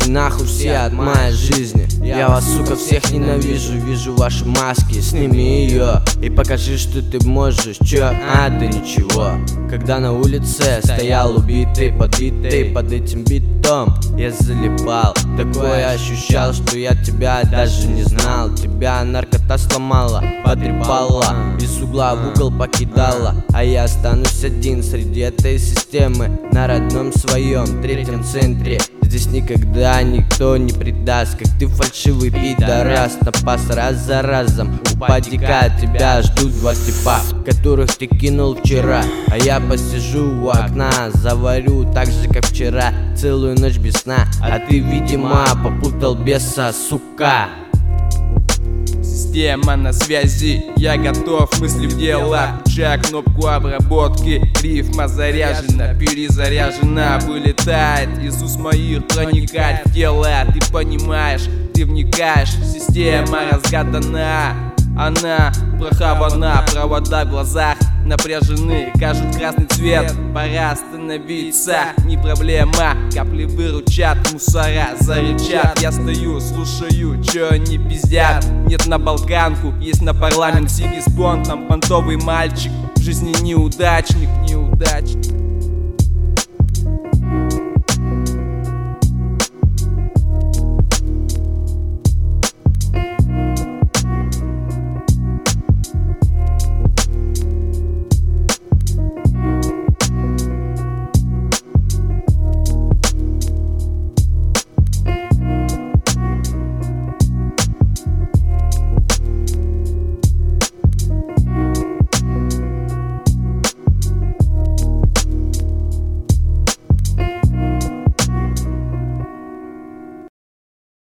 нахуй все от моей жизни. Я вас, сука, всех ненавижу. Вижу ваши маски, сними ее и покажи, что ты можешь. Чё? А, да ничего. Когда на улице стоял убитый, подбитый под этим битом, я залипал. Такое ощущал, что я тебя даже не знал. Тебя наркота сломала, потрепала, из угла в угол покидала. А я останусь один среди этой системы, на родном своем третьем центре. Здесь никогда никто не предаст, как ты фальшивый пидорас. Напас раз за разом, упади-ка от тебя ждут два типа, которых ты кинул вчера. А я посижу у окна, заварю так же, как вчера, целую ночь без сна. А ты, видимо, попутал беса, сука. Система на связи, я готов, мысли в дело. Включая кнопку обработки, рифма заряжена, перезаряжена, вылетает из уст моих, проникает в тело. Ты понимаешь, ты вникаешь, система разгадана. Она прохавана, провода в глазах напряжены, кажут красный цвет. Пора остановиться, не проблема. Капли выручат, мусора зарычат. Я стою, слушаю, чё они пиздят. Нет на болганку, есть на парламент. Сигизбонд, там понтовый мальчик, в жизни неудачник.